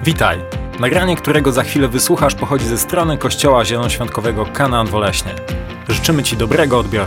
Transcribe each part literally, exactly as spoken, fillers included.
Witaj! Nagranie, którego za chwilę wysłuchasz, pochodzi ze strony Kościoła Zielonoświątkowego Kanaan w Oleśnie. Życzymy Ci dobrego odbioru.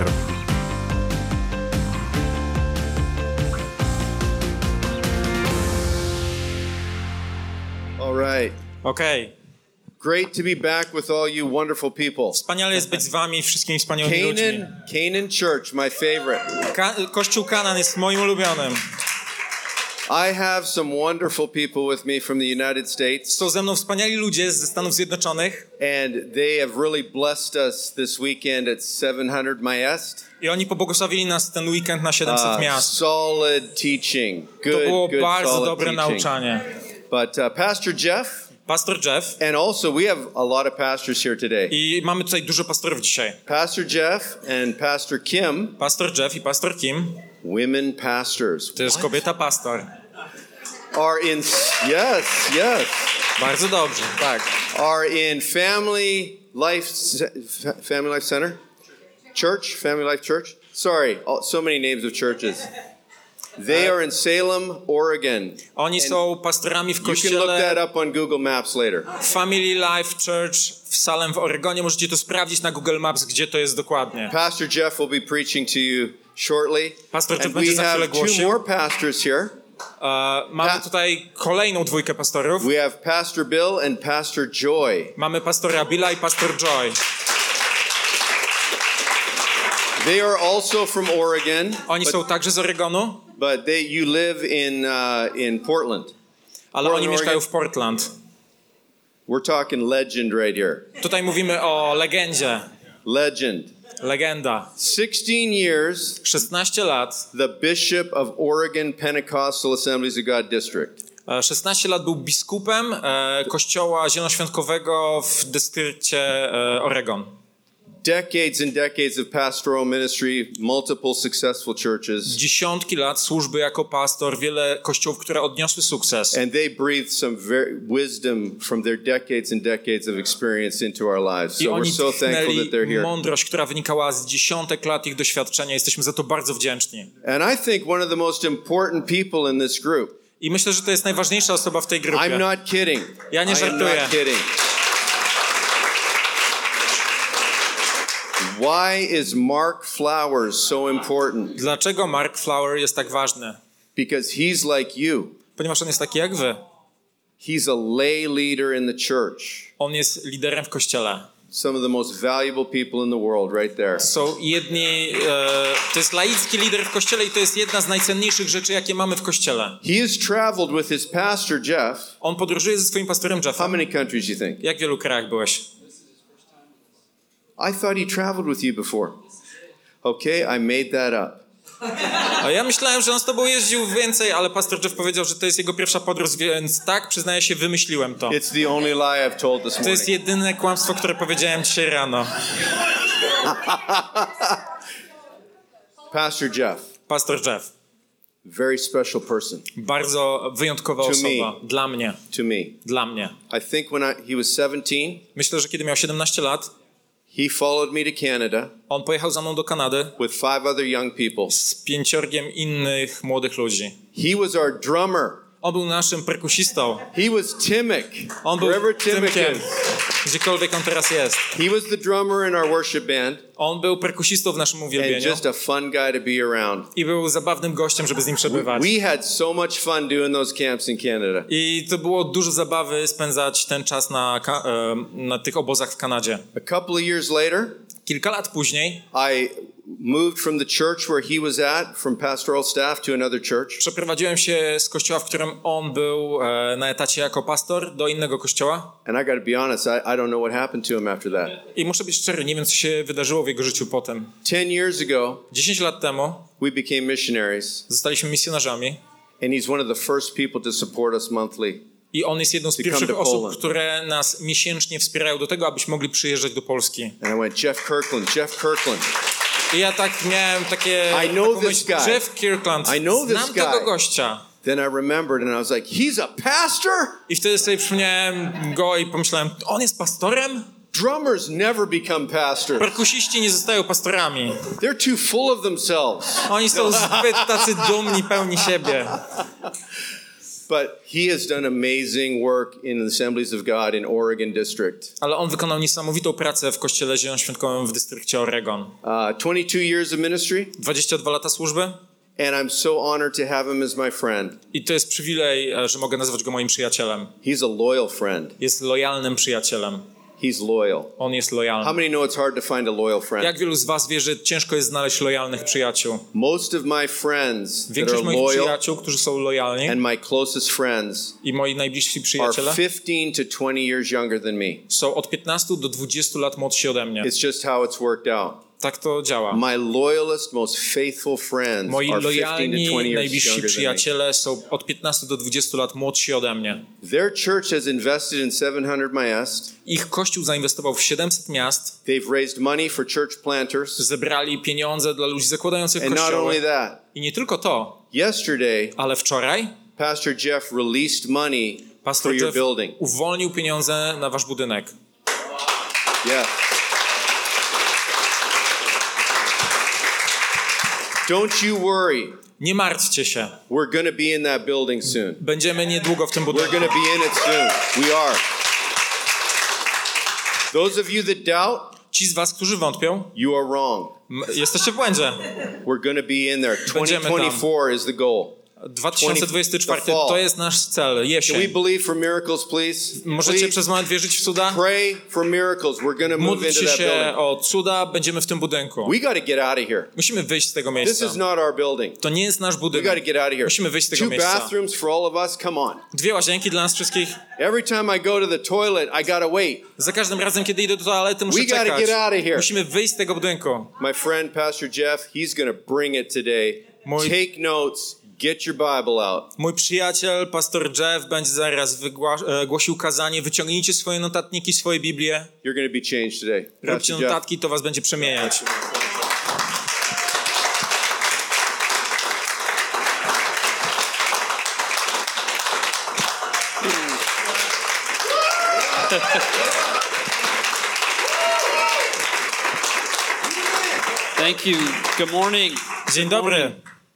All right. Okej. Great to be back with all you wonderful people. Wspaniale jest być z wami wszystkimi wspaniałymi ludźmi. Canaan, Canaan Church, my favorite. Ka- Kościół Kanaan jest moim ulubionym. I have some wonderful people with me from the United States. Są ze mną wspaniali ludzie ze Stanów Zjednoczonych. And they have really blessed us this weekend at seven hundred Mayest. I oni pobłogosławili nas ten weekend na siedemset Uh, miast. solid teaching. Good, To było good, bardzo solid dobre teaching. nauczanie. But uh, Pastor Jeff, Pastor Jeff. and also we have a lot of pastors here today. I mamy tutaj dużo pastorów dzisiaj. Pastor Jeff and Pastor Kim, Pastor Jeff i Pastor Kim. women pastors. To jest kobieta pastor. Are in yes, yes. Bardzo dobrze, tak. Are in Family Life Fa- Family Life Center? Church? Family Life Church? Sorry, all, so many names of churches. They are in Salem, Oregon. Oni są pastorami w You can look kościele that up on Google Maps later. Family Life Church w Salem w Oregonie. Możecie to sprawdzić na Google Maps, gdzie to jest dokładnie. Pastor Jeff will be preaching to you shortly. Pastor Jeff And będzie we za have chwilę two głosił. more pastors here. Uh, mamy Pa- tutaj kolejną dwójkę pastorów. We have Pastor Bill and Pastor Joy. Mamy pastora Billa i pastor Joy. They are also from Oregon. Oni but, są także z Oregonu, but they you live in uh, in Portland. ale Portland, oni mieszkają Oregon. w Portland. We're talking legend right here. Tutaj mówimy o legendzie. Legend. Legenda. sixteen years, szesnaście lat. the Bishop of Oregon Pentecostal Assemblies of God District. E, szesnaście lat był biskupem e, Kościoła Zielonoświątkowego w dystrykcie e, Oregon. Decades and decades of pastoral ministry, multiple successful churches. Dziesiątki lat służby jako pastor, wiele kościołów, które odniosły sukces. And they breathed some very wisdom from their decades and decades of experience into our lives. I So oni we're so thankful that they're tchnęli here. mądrość, która wynikała z dziesiątek lat ich doświadczenia. Jesteśmy za to bardzo wdzięczni. And I think one of the most important people in this group. I myślę, że to jest najważniejsza osoba w tej grupie. I'm not kidding. Ja nie I am żartuję. not kidding. Why is Mark Flowers so important? Dlaczego Mark Flower jest tak ważny? Because he's like you. Ponieważ on jest taki jak wy. He's a lay leader in the church. On jest liderem w kościele. Some of the most valuable people in the world right there. To są jedni, e, to jest laicki lider w kościele i to jest jedna z najcenniejszych rzeczy, jakie mamy w kościele. He has traveled with his pastor Jeff. On podróżuje ze swoim pastorem How Jeffem. many countries you think? Jak w wielu krajach byłeś? I thought he traveled with you before. Okay, I made that up. A ja myślałem, że on z tobą jeździł więcej, ale pastor Jeff powiedział, że to jest jego pierwsza podróż, więc tak, przyznaję się, wymyśliłem to. It's the only lie I've told this To jest morning. jedyne kłamstwo, które powiedziałem dzisiaj rano. Pastor Jeff, Pastor Jeff. very special person Bardzo wyjątkowa To osoba. me. Dla mnie. to me. Dla mnie. I think when I, he was seventeen, Myślę, że kiedy miał siedemnaście lat, he followed me to Canada on pojechał za mną do Kanady with five other young people. z pięciorgiem innych młodych ludzi. He was our drummer. On był naszym perkusistą. He was Timmick. On był Wherever Timmick Tymkiem, is. gdziekolwiek on teraz jest. He was the drummer in our worship band On był perkusistą w naszym and uwielbieniu just a fun guy to be around. i był zabawnym gościem, żeby z nim przebywać. We had so much fun doing those camps in Canada. I to było dużo zabawy spędzać ten czas na, ka- e, na tych obozach w Kanadzie. A couple of years later, Kilka lat później I moved from the church where he was at, from pastoral staff, to another church. przeprowadziłem się z kościoła, w którym on był e, na etacie jako pastor, do innego kościoła. And I got to be honest, I, I don't know what happened to him after that. I muszę być szczery, nie wiem, co się wydarzyło w jego życiu potem. Ten years ago, Dziesięć lat temu we became missionaries, zostaliśmy misjonarzami and he's one of the first people to support us monthly. i on jest jedną z To come pierwszych to osób, Poland. które nas miesięcznie wspierają do tego, abyśmy mogli przyjeżdżać do Polski. And I went, Jeff Kirkland, Jeff Kirkland. I ja tak miałem takie... I know taką this myśl, guy. Jeff Kirkland, I know this znam guy. tego gościa. Then I remembered, and I was like, he's a pastor? I wtedy sobie przypomniałem go i pomyślałem, on jest pastorem? Drummers never become pastors. Perkusiści nie zostają pastorami. They're too full of themselves. Oni są zbyt tacy dumni, pełni siebie. But he has done amazing work in the Assemblies of God in Oregon District. Ale on wykonał niesamowitą pracę w Kościele Zielonoświątkowym w dystrykcie Oregon. Uh, twenty-two years of ministry. dwadzieścia dwa lata służby. And I'm so honored to have him as my friend. I to jest przywilej, że mogę nazywać go moim przyjacielem. He's a loyal friend. Jest lojalnym przyjacielem. He's loyal. On jest lojalny. How many know it's hard to find a loyal friend? Jak wielu z was wie, że ciężko jest znaleźć lojalnych przyjaciół? Most of my friends that are Większość moich loyal przyjaciół, którzy są lojalni, and my closest friends i moi najbliżsi are przyjaciele fifteen to twenty years younger than me. są od piętnastu do dwudziestu lat młodsi ode mnie. It's just how it's worked out. Tak to działa. My loyalist, most faithful friends Moi are fifteen to lojalni, twenty years najbliżsi younger than me. przyjaciele są od piętnastu do dwudziestu lat młodsi ode mnie. Their church has invested in seven hundred Mayast. Ich kościół zainwestował w siedemset miast, They've raised money for church planters. zebrali pieniądze dla ludzi zakładających And not kościoły. only that, I nie tylko to, yesterday, ale wczoraj Pastor Jeff released money pastor for your Jeff building. uwolnił pieniądze na wasz budynek. Yeah. Don't you worry. Nie martwcie się. We're going to be in that building soon. Będziemy niedługo w tym We're budynku. going to be in it soon. We are. Those of you that doubt, Ci z was, którzy wątpią, you are wrong. m- jesteście w błędzie. We're going to be in there. Będziemy tam. twenty twenty-four is the goal. dwa tysiące dwudziesty czwarty to jest nasz cel, Can we jesień. believe for miracles, please? Możecie Please przez moment wierzyć w cuda? pray for miracles. We're going to move into Módlcie that się building. o cuda, będziemy w tym budynku. We got to get out of here. Musimy wyjść z tego This miejsca. is not our building. To nie jest nasz We got to budynek. get out of here. Musimy wyjść z tego Two miejsca. bathrooms for all of us. Come on. Dwie łazienki dla nas wszystkich. Every time I go to the toilet, I got to wait. Za każdym razem, kiedy idę do toalety, muszę We gotta czekać. get out of here. Musimy wyjść z tego budynku. My friend Pastor Jeff, he's going to bring it today. Mój- Take notes. Get your Bible out. Mój przyjaciel, pastor Jeff, będzie zaraz wygła- e, głosił kazanie. Wyciągnijcie swoje notatniki, swoje Biblię. You're going to be changed today. Róbcie Pastor Jeff. notatki, to was będzie przemieniać. Thank you. Good morning. Dzień dobry.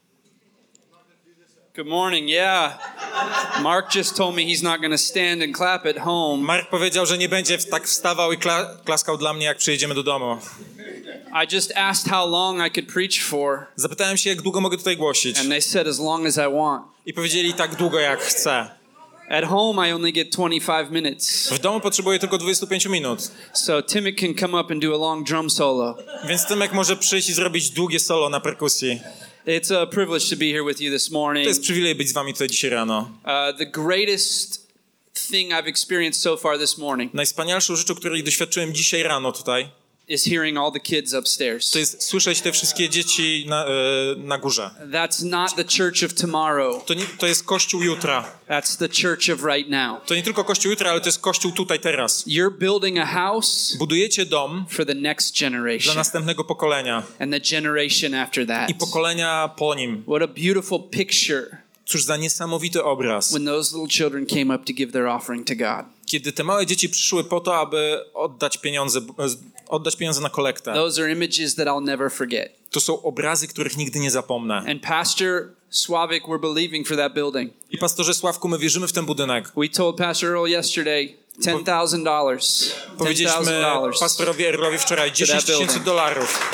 Good morning. Yeah. Mark just told me he's not going to stand and clap at home. Mark powiedział, że nie będzie w- tak wstawał i kla- klaskał dla mnie, jak przyjedziemy do domu. I just asked how long I could preach for, Zapytałem się, jak długo mogę tutaj głosić. and they said as long as I want. I powiedzieli tak długo, jak chcę. At home, I only get twenty-five minutes. W domu potrzebuję tylko dwadzieścia pięć minut. So Timmy can come up and do a long drum solo. Więc Tymek może przyjść i zrobić długie solo na perkusji. It's a privilege to be here with you this morning. To jest przywilej być z wami tutaj dzisiaj rano. Uh, the greatest thing I've experienced so far this morning Najwspanialszą rzeczą, której doświadczyłem dzisiaj rano tutaj, is hearing all the kids upstairs. to jest słyszeć te wszystkie dzieci na, e, na górze. That's not the church of tomorrow. To, nie, to jest kościół jutra. That's the church of right now. To nie tylko kościół jutra, ale to jest kościół tutaj teraz. You're building a house Budujecie dom for the next dla generation następnego pokolenia and the generation after that. i pokolenia po nim. What a beautiful picture Cóż za niesamowity obraz. when those little children came up to give their offering to God. Kiedy te małe dzieci przyszły po to, aby oddać pieniądze, oddać pieniądze na kolektę. Those are images that I'll never forget. To są obrazy, których nigdy nie zapomnę. And Pastor Sławik, we're believing for that building. I pastorze Sławku, my wierzymy w ten budynek. We told Pastor Earl yesterday ten thousand dollars. ten thousand Powiedzieliśmy dollars. pastorowi Erlowi wczoraj dziesięć tysięcy dolarów.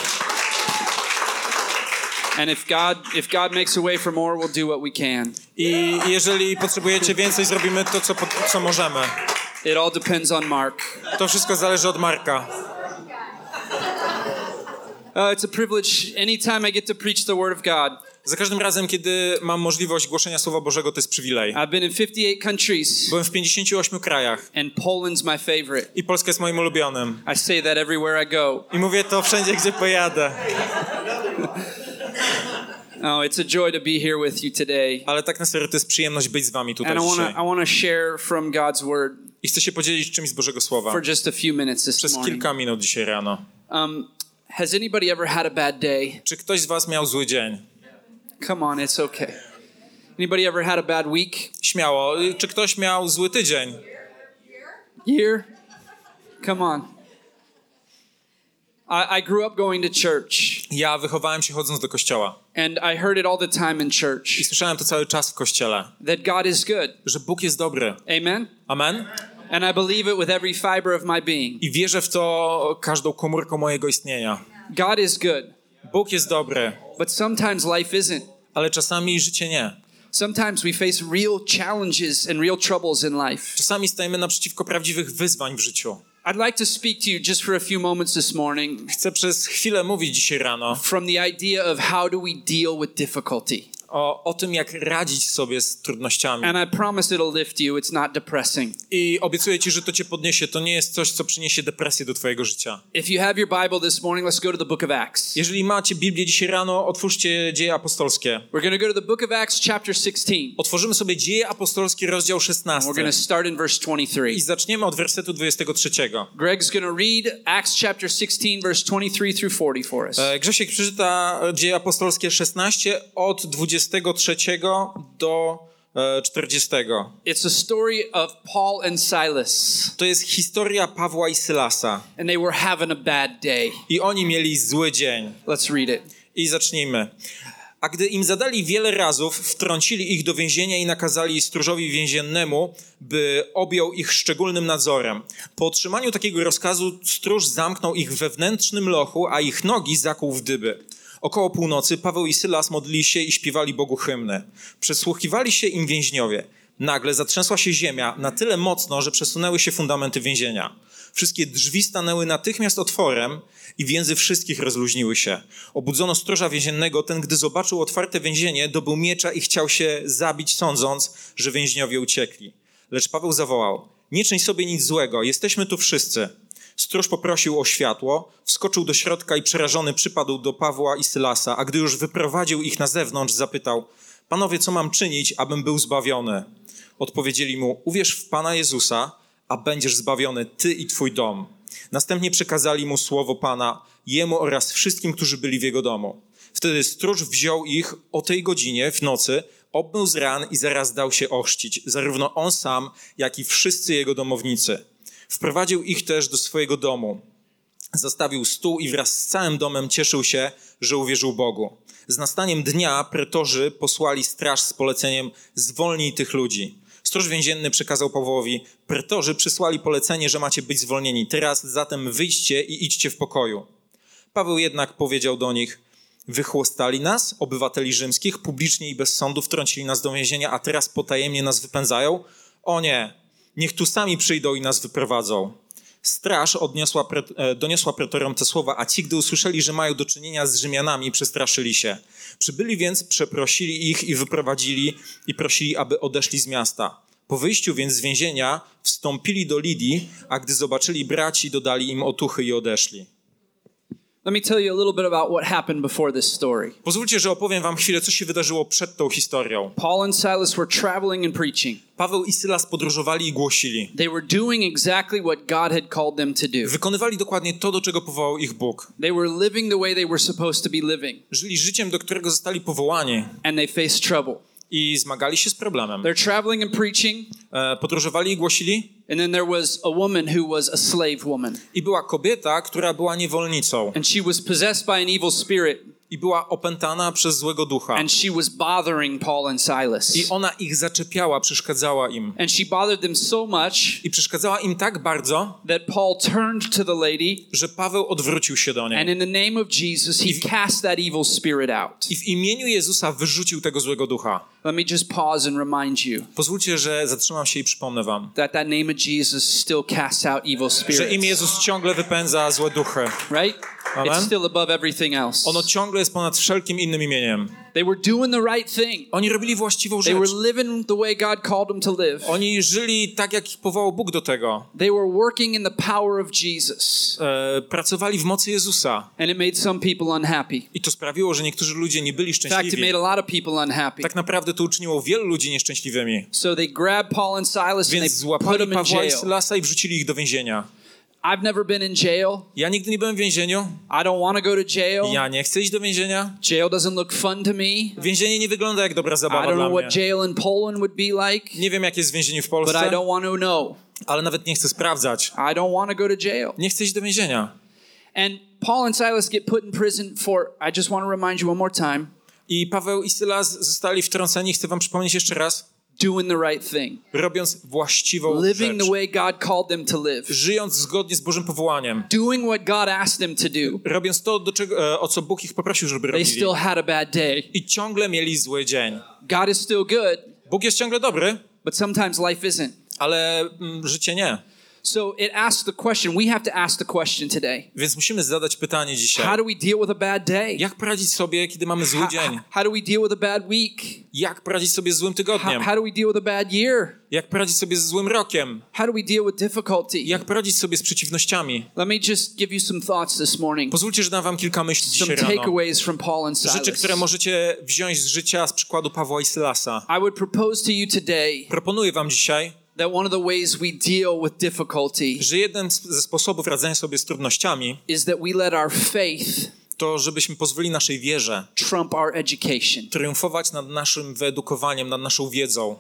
And if God if God makes a way for more, we'll do what we can. I jeżeli potrzebujecie więcej, zrobimy to, co, co możemy. It all depends on Mark. To wszystko zależy od Marka. Uh, it's a privilege anytime I get to preach the Word of God. Za każdym razem, kiedy mam możliwość głoszenia Słowa Bożego, to jest przywilej. I've been in fifty-eight countries, Byłem w pięćdziesięciu ośmiu krajach and Poland's my favorite. i Polska jest moim ulubionym. I say that everywhere I go. I mówię to wszędzie, gdzie pojadę. Oh, it's a joy to be here with you today. Ale tak na serio, to jest przyjemność być z wami tutaj And I want dzisiaj. to I want to share from God's Word I chcę się podzielić czymś z Bożego Słowa. for just a few minutes this Przez morning. kilka minut dzisiaj rano. Um, has anybody ever had a bad day? Czy ktoś z was miał zły dzień? Come on, it's okay. Anybody ever had a bad week? Śmiało. Czy ktoś miał zły tydzień? Year? Come on. I, I grew up going to church, Ja wychowałem się chodząc do kościoła. And I heard it all the time in church. I słyszałem to cały czas w kościele, That God is good. że Bóg jest dobry. Amen? Amen? And I believe it with every fiber of my being. I wierzę w to każdą komórką mojego istnienia. God is good. Bóg jest dobry, But sometimes life isn't. ale czasami życie nie. Sometimes we face real challenges and real troubles in life. Czasami stajemy naprzeciwko prawdziwych wyzwań w życiu. I'd like to speak to you just for a few moments this morning Chcę przez chwilę mówić dzisiaj rano from the idea of how do we deal with difficulty. o, o tym, jak radzić sobie z trudnościami. And I promise it'll lift you. It's not depressing. I obiecuję ci, że to cię podniesie. To nie jest coś, co przyniesie depresję do twojego życia. If you have your Bible this morning, let's go to the book of Acts. Jeżeli macie Biblię dzisiaj rano, otwórzcie Dzieje Apostolskie. We're going to go to the book of Acts chapter sixteen. Otworzymy sobie Dzieje Apostolskie, rozdział szesnasty. We're going to start in verse I twenty-three. zaczniemy od wersetu dwudziestego trzeciego. Greg's going to read Acts chapter sixteen verse twenty-three through forty for us. E, Grzesiek przeczyta Dzieje Apostolskie szesnaście od dwudziestego trzeciego do e, czterdziestego. It's a story of Paul and Silas. To jest historia Pawła i Sylasa. And they were having a bad day. I oni mieli zły dzień. Let's read it. I zacznijmy. A gdy im zadali wiele razów, wtrącili ich do więzienia i nakazali stróżowi więziennemu, by objął ich szczególnym nadzorem. Po otrzymaniu takiego rozkazu stróż zamknął ich w wewnętrznym lochu, a ich nogi zakuł w dyby. Około północy Paweł i Sylas modlili się i śpiewali Bogu hymny. Przysłuchiwali się im więźniowie. Nagle zatrzęsła się ziemia na tyle mocno, że przesunęły się fundamenty więzienia. Wszystkie drzwi stanęły natychmiast otworem i więzy wszystkich rozluźniły się. Obudzono stróża więziennego, ten gdy zobaczył otwarte więzienie, dobył miecza i chciał się zabić, sądząc, że więźniowie uciekli. Lecz Paweł zawołał: nie czyń sobie nic złego, jesteśmy tu wszyscy. Stróż poprosił o światło, wskoczył do środka i przerażony przypadł do Pawła i Sylasa, a gdy już wyprowadził ich na zewnątrz, zapytał: panowie, co mam czynić, abym był zbawiony? Odpowiedzieli mu: uwierz w Pana Jezusa, a będziesz zbawiony ty i twój dom. Następnie przekazali mu słowo Pana, jemu oraz wszystkim, którzy byli w jego domu. Wtedy stróż wziął ich o tej godzinie w nocy, obmył z ran i zaraz dał się ochrzcić, zarówno on sam, jak i wszyscy jego domownicy. Wprowadził ich też do swojego domu. Zastawił stół i wraz z całym domem cieszył się, że uwierzył Bogu. Z nastaniem dnia pretorzy posłali straż z poleceniem: zwolnij tych ludzi. Stróż więzienny przekazał Pawłowi: pretorzy przysłali polecenie, że macie być zwolnieni. Teraz zatem wyjdźcie i idźcie w pokoju. Paweł jednak powiedział do nich: wychłostali nas, obywateli rzymskich, publicznie i bez sądu wtrącili nas do więzienia, a teraz potajemnie nas wypędzają? O nie, niech tu sami przyjdą i nas wyprowadzą. Straż odniosła pre, doniosła pretorom te słowa, a ci, gdy usłyszeli, że mają do czynienia z Rzymianami, przestraszyli się. Przybyli więc, przeprosili ich i wyprowadzili i prosili, aby odeszli z miasta. Po wyjściu więc z więzienia wstąpili do Lidii, a gdy zobaczyli braci, dodali im otuchy i odeszli. Let me tell you a little bit about what happened before this story. Pozwólcie, że opowiem wam chwilę, co się wydarzyło przed tą historią. Paul and Silas were traveling and preaching. Paweł i Sylas podróżowali i głosili. They were doing exactly what God had called them to do. Wykonywali dokładnie to, do czego powołał ich Bóg. They were living the way they were supposed to be living. Żyli życiem, do którego zostali powołani. And they faced trouble. I zmagali się z problemem. They're traveling and preaching. E, podróżowali i głosili. And then there was a woman who was a slave woman. I była kobieta, która była niewolnicą. And she was possessed by an evil spirit. I była opętana przez złego ducha. And she was bothering Paul and Silas. I ona ich zaczepiała, przeszkadzała im. And she bothered them so much I przeszkadzała im tak bardzo, that Paul turned to the lady. że Paweł odwrócił się do And niej. in the name of Jesus, he cast that evil spirit out. I w imieniu Jezusa wyrzucił tego złego ducha. Let me just pause and remind you Pozwólcie, że zatrzymam się i przypomnę wam, that that name of Jesus still casts out evil że spirits. imię Jezus ciągle wypędza złe duchy. Right? Amen. It's still above everything else. Ono ciągle jest ponad wszelkim innym imieniem. They were doing the right thing. Oni robili właściwą They rzecz. were living the way God called them to live. Oni żyli tak, jak ich powołał Bóg do tego. They were working in the power of Jesus. E, pracowali w mocy Jezusa. And it made some people unhappy. I to sprawiło, że niektórzy ludzie nie byli In fact, it szczęśliwi. made a lot of people unhappy. Tak naprawdę to uczyniło wielu ludzi nieszczęśliwymi. So they grabbed Paul and Silas and Więc they put złapali them in Pawła i jail. Sylasa i wrzucili ich do więzienia. I've never been in jail. Ja nigdy nie byłem w więzieniu. I don't want to go to jail. Ja nie chcę iść do więzienia. Jail doesn't look fun to me. Więzienie nie wygląda jak dobra I zabawa don't dla know mnie. what jail in Poland would be like, Nie wiem, jak jest w więzieniu w but I Polsce, don't want to know. ale nawet nie chcę sprawdzać. I don't want to go to jail. Nie chcę iść do więzienia. And Paul and Silas get put in prison for, I just want to remind you one more time, I Paweł i Sylas zostali wtrąceni, chcę wam przypomnieć jeszcze raz, doing the right thing, robiąc właściwą living rzecz, the way God called them to live, żyjąc zgodnie z Bożym powołaniem, doing what God asked them to do. robiąc to, do czego, e, o co Bóg ich poprosił, żeby They robili. still had a bad day. I ciągle mieli zły dzień. God is still good, Bóg jest ciągle dobry, but sometimes life isn't. ale mm, życie nie. So it asks the question, we have to ask the question today. Więc musimy zadać pytanie How dzisiaj. do we deal with a bad day? Jak poradzić sobie, kiedy mamy zły How, dzień? how do we deal with a bad week? Jak poradzić sobie z złym How, tygodniem? how do we deal with a bad year? Jak poradzić sobie z złym rokiem? How do we deal with difficulty? Jak poradzić sobie z przeciwnościami? Let me just give you some thoughts this morning. Pozwólcie, że dam wam kilka myśli Some dzisiaj rano. takeaways from Paul and Rzeczy, Silas. które możecie wziąć z życia z przykładu Pawła i Sylasa. I would propose to you today Proponuję wam dzisiaj, that one of the ways we deal with difficulty że jeden z- ze sposobów radzenia sobie z trudnościami is that we let our faith to, żebyśmy pozwolili naszej wierze trump our education. triumfować nad naszym wyedukowaniem, nad naszą wiedzą.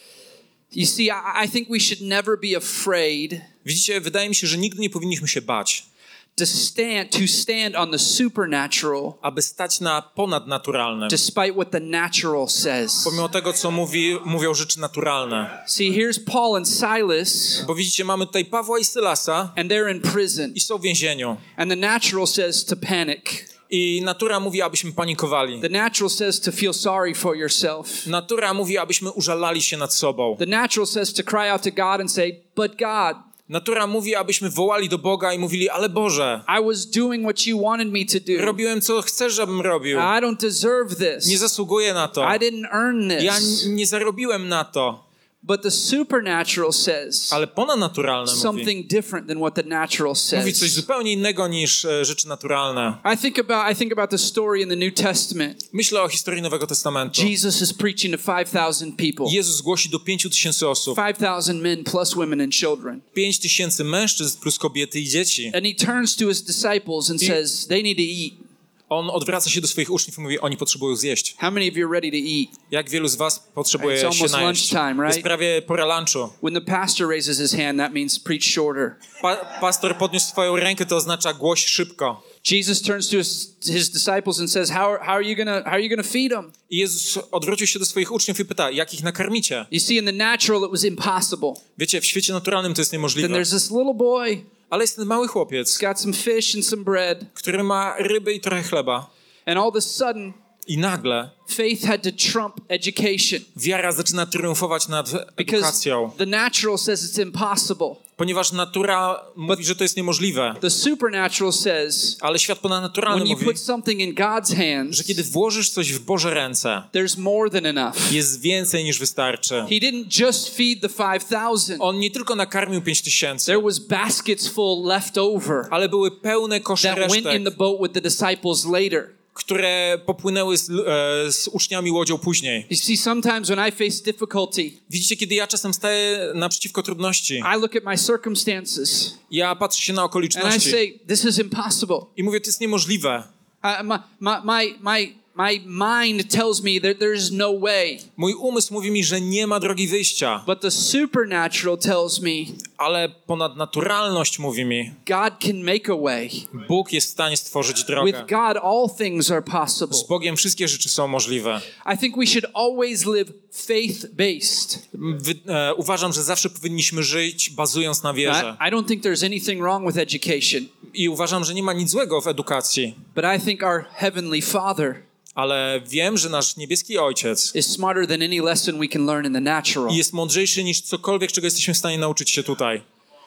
You see, I, I think we should never be afraid Widzicie, wydaje mi się, że nigdy nie powinniśmy się bać, to stand to stand on the supernatural aby stać na ponadnaturalnym, despite what the natural says. pomimo tego, co mówi, mówią rzeczy naturalne. See, here's Paul and Silas, Bo widzicie, mamy tutaj Pawła i Sylasa and they're in prison, i są w więzieniu. and the natural says to panic. I natura mówi, abyśmy panikowali. The natural says to feel sorry for yourself. Natura mówi, abyśmy użalali się nad sobą. The natural says to cry out to God and say, "But God, Natura mówi, abyśmy wołali do Boga i mówili, ale Boże, I was doing what you wanted me to do. robiłem co chcesz, żebym robił. I don't deserve this. Nie zasługuję na to. I didn't earn Ja this." n- nie zarobiłem na to. But the supernatural says Ale ponadnaturalne mówi. something different than what the natural Mówi coś says. zupełnie innego niż e, rzeczy naturalne. I think about I think about the story in the New Testament. Myślę o historii Nowego Testamentu. Jesus is preaching to five thousand people. Jezus głosi do pięciu tysięcy osób. five thousand men plus women and children. Pięć tysięcy mężczyzn plus kobiety i dzieci. And he turns to his disciples and I- says, "They need to eat. On odwraca się do swoich uczniów i mówi, oni potrzebują zjeść. How many of you are ready to eat?" Jak wielu z was potrzebuje It's się almost najeść? lunchtime, right? Jest prawie pora lunchu. When the pastor raises his hand, that means preach shorter. Pa- pastor podniósł swoją rękę, to oznacza głoś szybko. Jesus turns to his, his disciples and says, "How, how are you gonna how are you gonna feed them?" I Jezus odwrócił się do swoich uczniów i pyta, jak ich nakarmicie? You see, in the natural, it was impossible. Wiecie, w świecie naturalnym to jest Then niemożliwe. there's this little boy. Ale jest ten mały chłopiec, He's got some fish and some bread, który ma ryby i trochę chleba. and all of a sudden, I nagle faith had to trump education wiara zaczyna triumfować nad because edukacją. the natural says it's impossible. Ponieważ natura mówi, że to jest niemożliwe. The supernatural says Ale świat ponadnaturalny when you mówi, put something in God's hands, że kiedy włożysz coś w Boże ręce, there's more than enough. jest więcej niż wystarczy. He didn't just feed the five thousand. On nie tylko nakarmił pięć tysięcy, There was baskets full left over ale były pełne kosze that went resztek, in the boat with the disciples later. które popłynęły z, e, z uczniami łodzią później. You see, sometimes when I face difficulty, Widzicie, kiedy ja czasem staję naprzeciwko trudności, I look at my circumstances ja patrzę się na and I okoliczności say, "This is impossible." i mówię, to jest niemożliwe. I, my, my, my, my, my mind tells me that there's no way, Mój umysł mówi mi, że nie ma drogi wyjścia, but the supernatural tells me ale ponadnaturalność mówi mi, God can make a way. Bóg jest w stanie stworzyć With drogę. God, all things are possible. Z Bogiem wszystkie rzeczy są możliwe. I think we should always live faith-based. Wy, e, uważam, że zawsze powinniśmy żyć bazując na I, wierze. I don't think there's anything wrong with education, I uważam, że nie ma nic złego w edukacji, but I think our Heavenly Father ale wiem, że nasz niebieski Ojciec is smarter than any lesson we can learn in the natural. jest mądrzejszy niż cokolwiek, czego jesteśmy w stanie nauczyć się tutaj.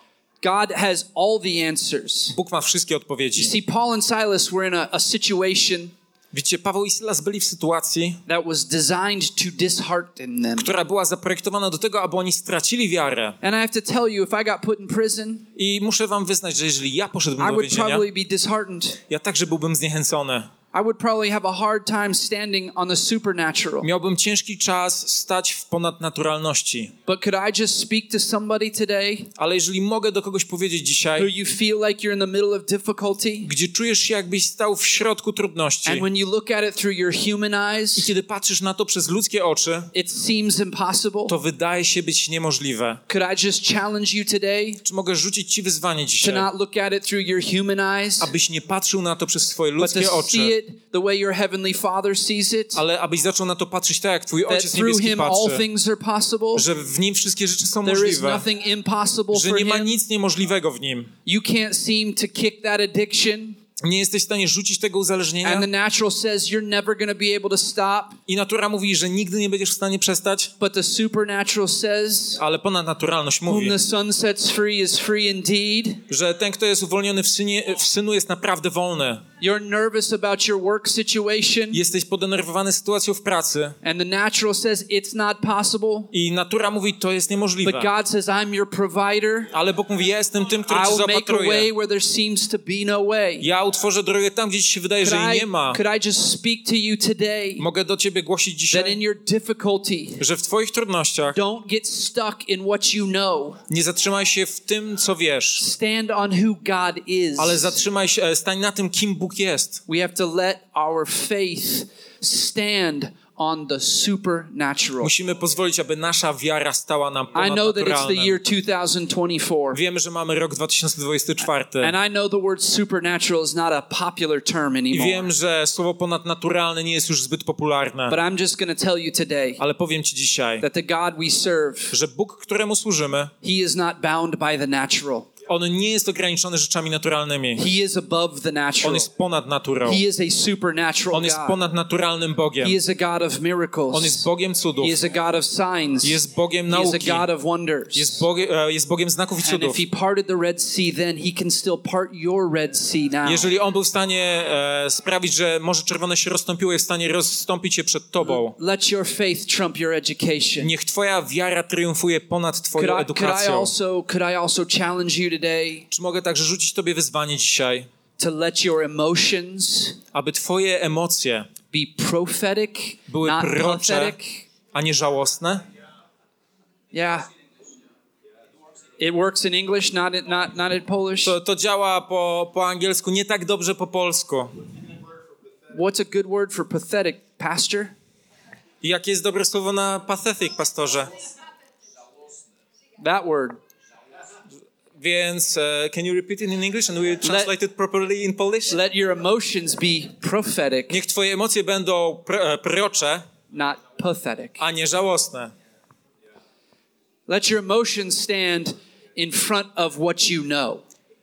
God has all the answers. Bóg ma wszystkie You odpowiedzi. see, Paul and Silas were in a, a situation Widzicie, Paweł i Sylas byli w sytuacji, that was designed to dishearten them. która była zaprojektowana do tego, aby oni stracili wiarę. And I have to tell you, if I got put in prison, I muszę wam wyznać, że jeżeli ja poszedłbym I do would więzienia, probably be disheartened. ja także byłbym zniechęcony. I would probably have a hard time standing on the supernatural. Miałbym ciężki czas stać w ponadnaturalności. But could I just speak to somebody today Ale jeżeli mogę do kogoś powiedzieć who dzisiaj, you feel like you're in the middle of difficulty? gdzie czujesz się, jakbyś stał w środku trudności And when you look at it through your human i eyes, kiedy patrzysz na to przez ludzkie oczy, it seems impossible. to wydaje się być niemożliwe. Could I just challenge you today Czy mogę rzucić ci wyzwanie to dzisiaj, not look at it through your human eyes, abyś nie patrzył na to przez swoje but to ludzkie see oczy, it it the way your heavenly Father sees it. ale abyś zaczął na to patrzeć tak, jak twój That Ojciec through Niebieski him all patrzy, things are possible. że w Nim wszystkie rzeczy są There is możliwe, nothing impossible że for nie ma him. nic niemożliwego w Nim. You can't seem to kick that addiction. Nie jesteś w stanie rzucić tego uzależnienia And the natural says you're never going to be able to stop. i natura mówi, że nigdy nie będziesz w stanie przestać, But the supernatural says, ale ponadnaturalność whom mówi, the Son sets free is free indeed. że ten, kto jest uwolniony w, synie, w Synu, jest naprawdę wolny. You're nervous about your work situation. Jesteś podenerwowany sytuacją w pracy And the natural says it's not possible. i natura mówi, to jest niemożliwe. But God says, I'm your provider. Ale Bóg mówi, ja jestem tym, który I cię will make a zaopatruje. way where there seems to be no way. Ja utworzę drogę tam, gdzie ci się wydaje, że Could jej I, nie ma. could I just speak to you today Mogę do ciebie głosić that dzisiaj, in your difficulty, że w twoich trudnościach don't get stuck in what you know. nie zatrzymaj się w tym, co wiesz, Stand on who God is. ale zatrzymaj się, e, stań na tym, kim Bóg jest. We have to let our faith stand on the supernatural. Musimy pozwolić, aby nasza wiara stała nam I know that it's the ponadnaturalnym. year two thousand twenty-four. Wiemy, że mamy rok dwa tysiące dwudziesty czwarty And I know the word supernatural is not a popular term i anymore. wiem, że słowo ponadnaturalne nie jest już zbyt popularne, But I'm just going to tell you today ale powiem ci dzisiaj, that the God we serve, że Bóg, któremu służymy, He is not bound by the natural. On nie jest ograniczony rzeczami naturalnymi. He is above the On natural. jest ponad naturą. He is a supernatural On jest God. ponadnaturalnym Bogiem. He is a God of miracles. On jest Bogiem cudów. He is a God of signs. Jest Bogiem He is nauki. a God of wonders. Jest, Bogie, e, jest Bogiem znaków i And cudów. if He parted the Red Sea then, He can still part your Red Sea now. Jeżeli On był w stanie e, sprawić, że Morze Czerwone się rozstąpiło, jest w stanie rozstąpić się przed tobą. Let your faith trump your education. Niech twoja wiara triumfuje ponad twoją Could I, could I edukacją. also could I also challenge you today Czy mogę także rzucić tobie wyzwanie dzisiaj, to let your emotions aby twoje emocje be prophetic, były not procze, pathetic? a nie żałosne? Yeah. It works in English, not in, not not in Polish. To, to działa po, po angielsku, nie tak dobrze po polsku. What's a good word for pathetic, pastor? I jakie jest dobre słowo na pathetic, pastorze? That word. Więc, uh, can you repeat it in English and we translate it properly in Polish? Let your emotions be prophetic, Niech twoje emocje będą pr- procze, not pathetic. a nie żałosne. Let your emotions stand in front of what you know.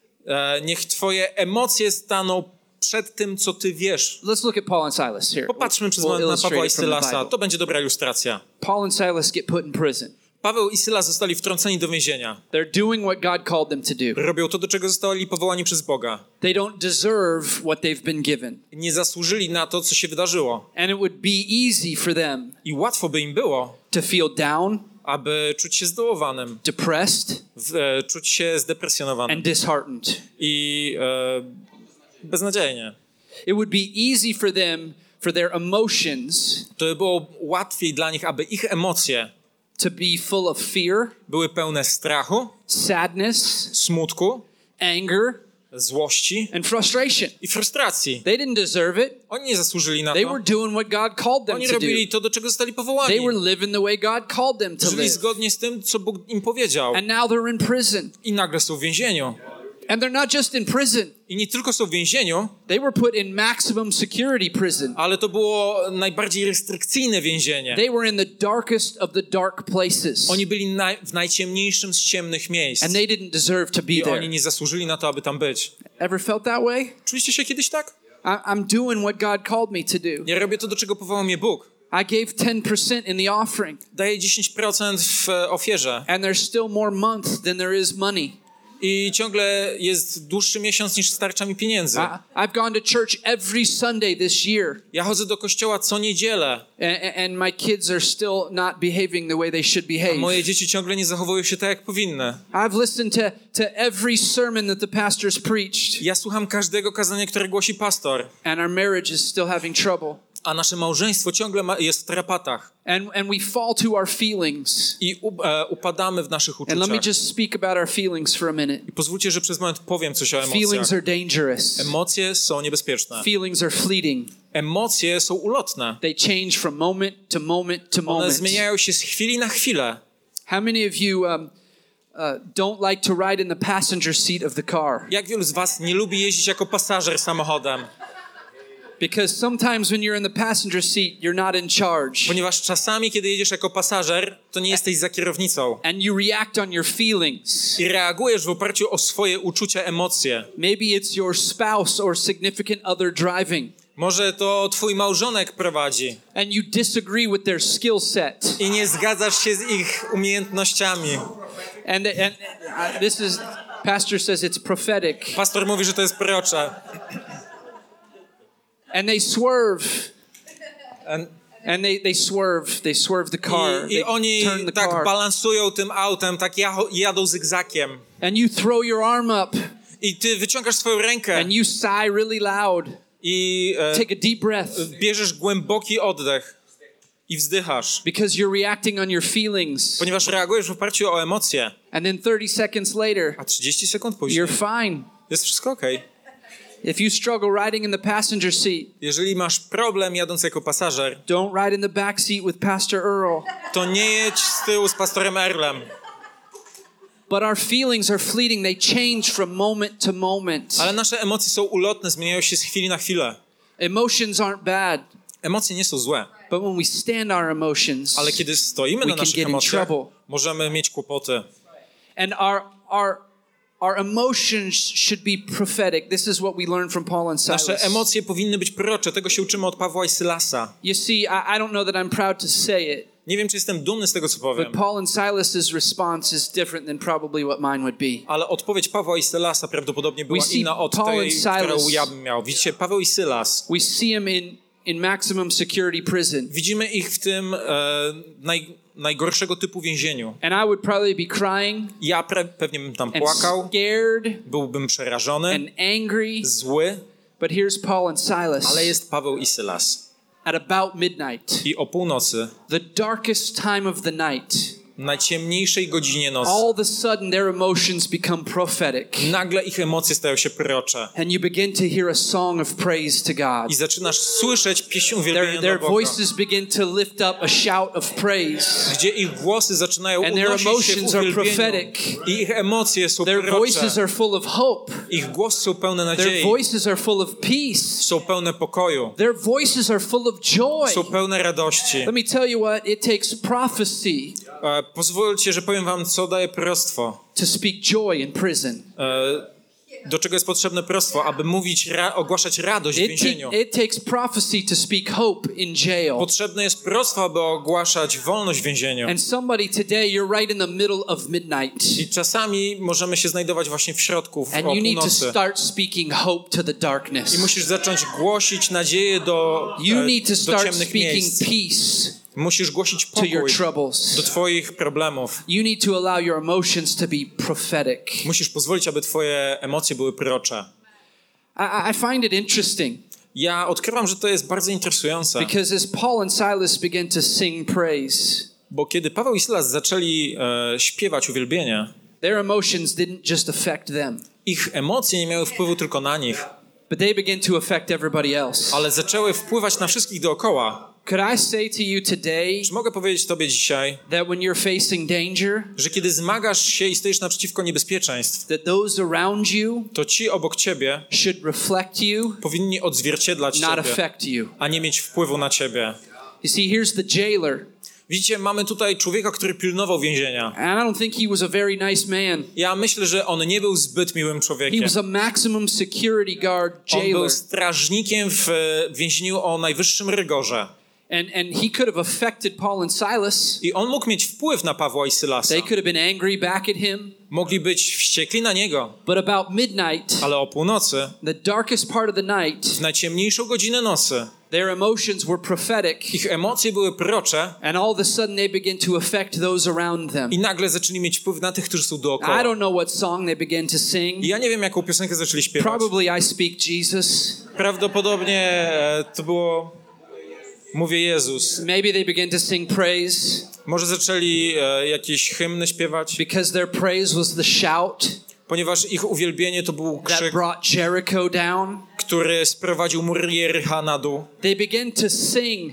E, niech twoje emocje staną przed tym, co ty wiesz. Let's look at Paul and Silas here. Popatrzmy przez We'll moment na illustrate Pawła i it from the Sylasa. Bible. To będzie dobra ilustracja. Paul and Silas get put in prison. Paweł i Sylas zostali wtrąceni do więzienia. They're doing what God called them to do. Robią to, do czego zostali powołani przez Boga. They don't deserve what they've been given. Nie zasłużyli na to, co się wydarzyło. And it would be easy for them I łatwo by im było, to feel down, aby czuć się zdołowanym, depressed, w, e, czuć się zdepresjonowanym and disheartened. i e, beznadziejnie. It would be easy for them, for their emotions, To by było łatwiej dla nich, aby ich emocje to be full of fear, były pełne strachu, sadness, smutku, anger, złości and frustration. i frustracji. They didn't deserve it. Oni nie zasłużyli na They to. were doing what God called them Oni to do. robili to, do czego zostali powołani. They were living the way God called them to Żyli live. zgodnie z tym, co Bóg im powiedział. And now they're in prison. I nagle są w więzieniu. And they're not just in prison. I nie tylko są w więzieniu, They were put in maximum security prison. ale to było najbardziej restrykcyjne więzienie. They were in the darkest of the dark places. Oni byli naj, w najciemniejszym z ciemnych miejsc. And they didn't deserve to be I there. oni nie zasłużyli na to, aby tam być. Ever felt that way? Czuliście się kiedyś tak? I- I'm doing what God called me to do. Ja robię to, do czego powołał mnie Bóg. I gave ten percent in the offering. Daję dziesięć procent w e, ofierze. And there's still more month than there is money. I ciągle jest dłuższy miesiąc niż starcza mi pieniędzy. I, I've gone to church every Sunday this year. Ja chodzę do kościoła co niedzielę. And, and my kids are still not behaving the way they should behave. Moje dzieci ciągle nie zachowują się tak, jak powinny. I've listened to, to every sermon that the pastor's preached. Ja słucham każdego kazania, które głosi pastor. And our marriage is still having trouble. A nasze małżeństwo ciągle ma, jest w tarapatach. And, and we fall to our feelings. I u, e, upadamy w naszych And let me uczuciach. just speak about our feelings for a minute. I pozwólcie, że przez moment powiem coś o Feelings emocjach. are dangerous. Emocje są niebezpieczne. Feelings are fleeting. Emocje są ulotne. They change from moment to moment to One moment. zmieniają się z chwili na chwilę. How many of you um, uh, don't like to ride in the passenger seat of the car? Jak wielu z was nie lubi jeździć jako pasażer samochodem? Because sometimes when you're in the passenger seat, you're not in charge. Ponieważ czasami, kiedy jedziesz jako pasażer, to nie jesteś za kierownicą. And you react on your feelings. I reagujesz w oparciu o swoje uczucia, emocje. Maybe it's your spouse or significant other driving. Może to twój małżonek prowadzi. And you disagree with their skill set. I nie zgadzasz się z ich umiejętnościami. And, and uh, this is, pastor says it's prophetic. Pastor mówi, że to jest prorocze. And they swerve. And, And they, they swerve. They swerve the car. I, i they oni turn the tak car. balansują tym autem, tak jadą, jadą zygzakiem. And you throw your arm up. I ty wyciągasz swoją rękę. And you sigh really loud. I e, Take a deep breath. bierzesz głęboki oddech. I wzdychasz. Because you're reacting on your feelings. Ponieważ reagujesz w oparciu o emocje. And then thirty seconds later, A trzydzieści sekund później you're fine. jest wszystko okej. Okay. If you struggle riding in the passenger seat, Jeżeli masz problem jadąc jako pasażer, don't ride in the back seat with Pastor Earl. to nie jedź z tyłu z pastorem Earlem. But our feelings are fleeting. They change from moment to moment. Ale nasze emocje są ulotne, zmieniają się z chwili na chwilę. Emotions aren't bad. Emocje nie są złe. But when we stand our emotions, Ale kiedy stoimy we na can naszych get in emocjach, trouble. możemy mieć kłopoty. And our our our emotions should be prophetic. This is what we learned from Paul and Silas. Nasze emocje powinny być prorocze. Tego się uczymy od Pawła i Sylasa. You see, I, I don't know that I'm proud to say it, Nie wiem, czy jestem dumny z tego, co powiem. but Paul and Silas's response is different than probably what mine would be. Ale odpowiedź Pawła i Sylasa prawdopodobnie była We see inna od Paul tej, and Silas. którą ja bym miał. Widzicie, Paweł i Sylas. We see him in in maximum security prison. Widzimy ich w tym e, naj, najgorszego typu więzieniu. And I would probably be crying Ja pre, pewnie bym tam and płakał, scared byłbym przerażony, and angry. zły, But here's Paul and Silas ale jest Paweł i Sylas. at about midnight, I o północy, the darkest time of the night. w najciemniejszej godzinie nocy, All of a sudden their emotions become prophetic. nagle ich emocje stają się prorocze. And you begin to hear a song of praise to God. I zaczynasz słyszeć pieśń uwielbienia Their, do their Boga, voices begin to lift up a shout of praise. gdzie ich głosy zaczynają And their unosić się w emotions are uwielbieniu. prophetic. I ich emocje są Their voices prorocze. are full of hope. Ich głosy są pełne Their nadziei, voices are full of peace. są pełne pokoju, Their voices are full of joy. są pełne radości. Let me tell you what, it takes prophecy E, pozwólcie, że powiem wam, co daje proroctwo. to speak joy in prison. E, do czego jest potrzebne proroctwo? Aby mówić, ra- ogłaszać radość w It, więzieniu. ta- it takes prophecy to speak hope in jail. Potrzebne jest proroctwo, aby ogłaszać wolność w więzieniu. And somebody today, you're right in the middle of midnight. I czasami możemy się znajdować właśnie w środku, w, And o you need to północy. start speaking hope to the darkness. I musisz zacząć głosić nadzieję do, You e, need to do start ciemnych speaking miejsc. peace Musisz głosić to your pokój troubles. do twoich problemów. You need to allow your emotions to be prophetic. Musisz pozwolić, aby twoje emocje były prorocze. I, I find it interesting Ja odkrywam, że to jest bardzo interesujące, because as Paul and Silas began to sing praise, bo kiedy Paweł i Sylas zaczęli e, śpiewać uwielbienie, their emotions didn't just affect them, ich emocje nie miały wpływu tylko na nich, but they began to affect everybody else. ale zaczęły wpływać na wszystkich dookoła. Could I say to you today Czy mogę powiedzieć tobie dzisiaj, that when you're facing danger, że kiedy zmagasz się i stoisz naprzeciwko niebezpieczeństw, that those around you to ci obok ciebie should reflect you, powinni odzwierciedlać not ciebie, affect you? a nie mieć wpływu na ciebie. You see, here's the jailer, Widzicie, mamy tutaj człowieka, który pilnował więzienia. and I don't think he was a very nice man. Ja myślę, że on nie był zbyt miłym He człowiekiem. was a maximum security guard On jailer, był strażnikiem w e, więzieniu o najwyższym rygorze. and and he could have affected Paul and Silas. I on mógł mieć wpływ na Pawła i Sylasa. They could have been angry back at him. Mogli być wściekli na niego, But about midnight, ale o północy, the darkest part of the night, w najciemniejszą godzinę nocy, their emotions were prophetic, ich emocje były prorocze and all of a sudden they began to affect those around them. i nagle zaczęli mieć wpływ na tych, którzy są I dookoła. don't know what song they began to I sing. ja nie wiem, jaką piosenkę zaczęli śpiewać. Probably I Speak Jesus. Prawdopodobnie e, to było Mówię Jezus. Maybe they began to sing praise Może zaczęli e, jakieś hymny śpiewać, because their praise was the shout ponieważ ich uwielbienie to był that krzyk, brought Jericho down. który sprowadził mury Jericha na dół. They began to sing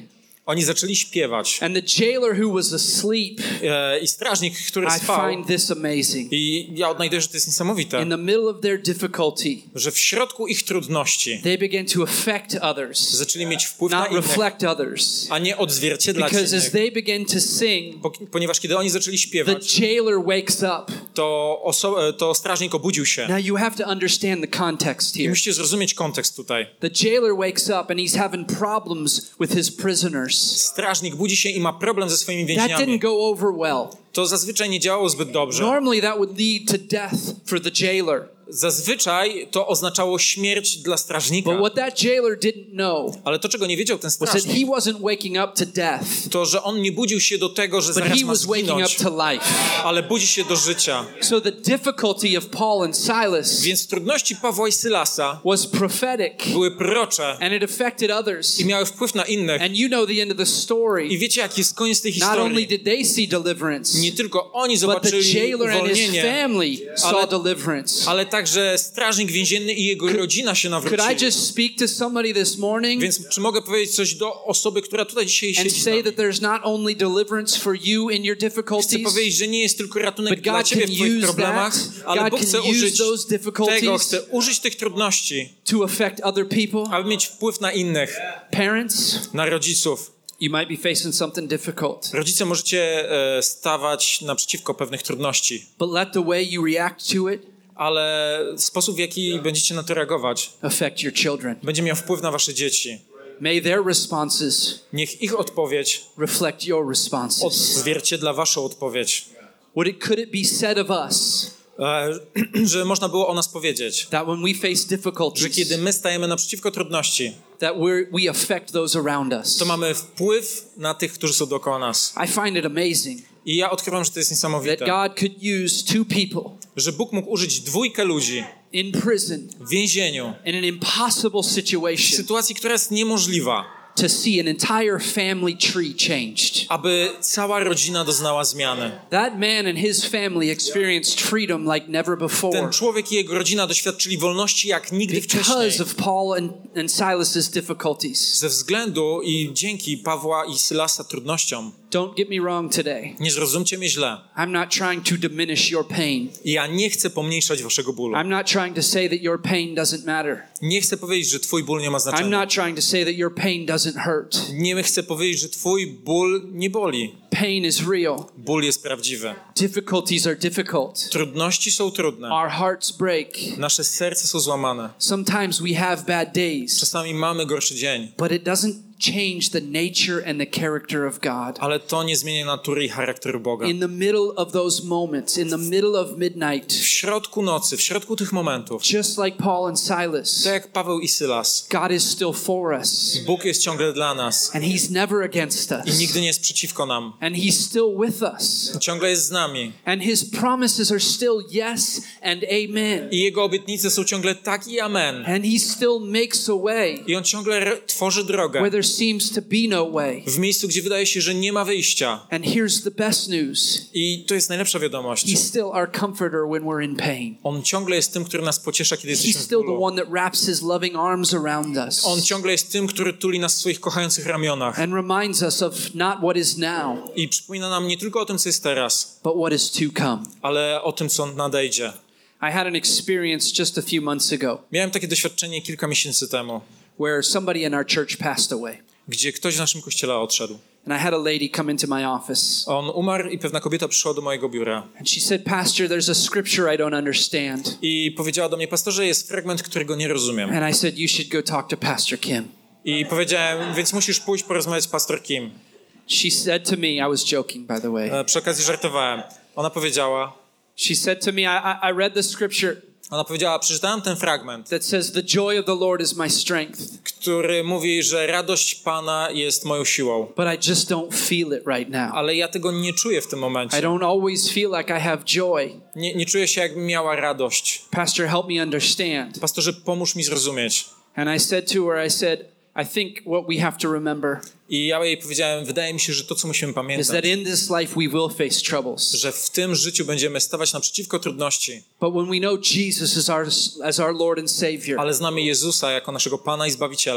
Oni zaczęli śpiewać. And the jailer who was asleep, E, I strażnik, który I spał. find this amazing. I ja odnajduję, że to jest niesamowite, In the middle of their difficulty, że w środku ich trudności they began to affect others, zaczęli mieć wpływ na not innych, reflect others. a nie odzwierciedlać Because as innych. they began to sing, Po, ponieważ kiedy oni zaczęli the śpiewać, jailer wakes up. to, oso- to strażnik obudził się. Now you have to understand the context I here. musicie zrozumieć kontekst tutaj. The jailer wakes up and he's having problems with his prisoners. Strażnik budzi się i ma problem ze swoimi That więźniami. didn't go over well. To zazwyczaj nie działało zbyt dobrze. Normally that would lead to death for the jailer. Zazwyczaj to oznaczało śmierć dla strażnika. But what that jailer didn't know Ale to, czego nie wiedział ten was that he strażnik, wasn't waking up to death, to, że on nie budził się do tego, że but zaraz he ma was waking up zginąć, to life. ale budzi się do życia. So the difficulty of Paul and Silas Więc trudności Pawła i Sylasa was prophetic, były prorocze and it affected others. i miały wpływ na innych. And you know the end of the I story. wiecie, jaki jest koniec tej Not only historii? did they see deliverance, Nie tylko oni but the zobaczyli jailer and his uwolnienie, family saw ale, deliverance. ale także strażnik więzienny i jego rodzina się Could I nawrócili. just speak to somebody this morning Więc czy mogę powiedzieć coś do osoby, która tutaj dzisiaj and siedzi z say nami? that there's not only deliverance for you in your Chcę difficulties, powiedzieć, że nie jest tylko ratunek but dla God ciebie can w twoich use problemach, that. ale God Bóg chce can use użyć those difficulties tego, chce użyć tych trudności, to affect other people? aby mieć wpływ na innych, Parents, na rodziców. you might be facing something difficult, Rodzice, możecie e, stawać naprzeciwko pewnych trudności, but let the way you react to it ale sposób, w jaki będziecie na to reagować, affect your children. będzie miał wpływ na wasze dzieci. May their responses Niech ich odpowiedź reflect your responses. odzwierciedla waszą odpowiedź. Would it, could it be said of us E, że można było o nas powiedzieć, that when we face że difficulties, kiedy my stajemy naprzeciwko trudności, that we're, we affect those around us? to mamy wpływ na tych, którzy są dookoła nas. I find it amazing I ja odkrywam, że to jest that niesamowite, God could use two people że Bóg mógł użyć dwójkę ludzi in prison w więzieniu, in an impossible w situation sytuacji, która jest niemożliwa, to see an entire family tree changed. aby cała rodzina doznała zmiany. That man and his family experienced freedom like never before Ten człowiek i jego rodzina doświadczyli wolności jak nigdy wcześniej. because of Paul and, and Silas's difficulties. Ze względu i dzięki Pawła i Sylasa trudnościom. Don't get me wrong today. Nie zrozumcie mnie źle. I'm not trying to diminish your pain. Ja nie chcę pomniejszać waszego bólu. I'm not trying to say that your pain doesn't matter. Nie chcę powiedzieć, że twój ból nie ma I'm znaczenia. not trying to say that your pain doesn't hurt. Nie chcę powiedzieć, że twój ból nie boli. Pain is real. Ból jest prawdziwy. Difficulties are difficult. Trudności są trudne. Our hearts break. Nasze serca są złamane. Sometimes we have bad days, Czasami mamy gorszy dzień. but it doesn't change the nature and the character of God. Ale to nie zmienia natury i charakteru Boga. In the middle of those moments, in the middle of midnight, W środku nocy, w środku tych momentów, just like Paul and Silas, tak jak Paweł i Sylas, God is still for us, Bóg jest ciągle dla nas and He's never against i us, nigdy nie jest przeciwko nam. and He's still with us, Ciągle jest z nami and His promises are still yes and amen, i Jego obietnice są ciągle tak i amen. and He still makes a way I On ciągle re- tworzy drogę where there seems to be no way. w miejscu, gdzie wydaje się, że nie ma wyjścia. And here's the best news. I to jest najlepsza wiadomość. He's still our comforter when we're in pain. On ciągle jest tym, który nas pociesza, kiedy He's jesteśmy w still the bólu. one that wraps His loving arms around us On ciągle jest tym, który tuli nas w swoich kochających ramionach and reminds us of not what is now, i przypomina nam nie tylko o tym, co jest teraz, but what is to come. ale o tym, co nadejdzie. I had an experience just a few months ago Miałem takie doświadczenie kilka miesięcy temu, where somebody in our church passed away. gdzie ktoś w naszym kościele odszedł. And I had a lady come into my office. On umarł i pewna kobieta przyszła do mojego biura And she said, Pastor, there's a scripture I don't understand. i powiedziała do mnie: pastorze, jest fragment, którego nie rozumiem. And I said, you should go talk to Pastor Kim. I powiedziałem: więc musisz pójść porozmawiać z pastor Kim. She said to me, I was joking, by the way. E, Przy okazji żartowałem. Ona powiedziała, She said to me, I, I I read the scripture ona powiedziała, przeczytałem ten fragment, that says, the joy of the Lord is my strength, który mówi, że radość Pana jest moją siłą. but I just don't feel it right now. Ale ja tego nie czuję w tym I momencie. don't always feel like I have joy. Nie, nie czuję się, jakbym miała radość. Pastor, help me understand. Pastorze, pomóż mi zrozumieć. And I said to her, I said, I think what we have to remember I ja jej powiedziałem, wydaje mi się, że to, co musimy is pamiętać, that in this life we will face troubles. że w tym życiu będziemy stawać naprzeciwko trudności, But when we know Jesus is our, as our Lord and Savior, ale znamy Jezusa jako naszego Pana i Zbawiciela,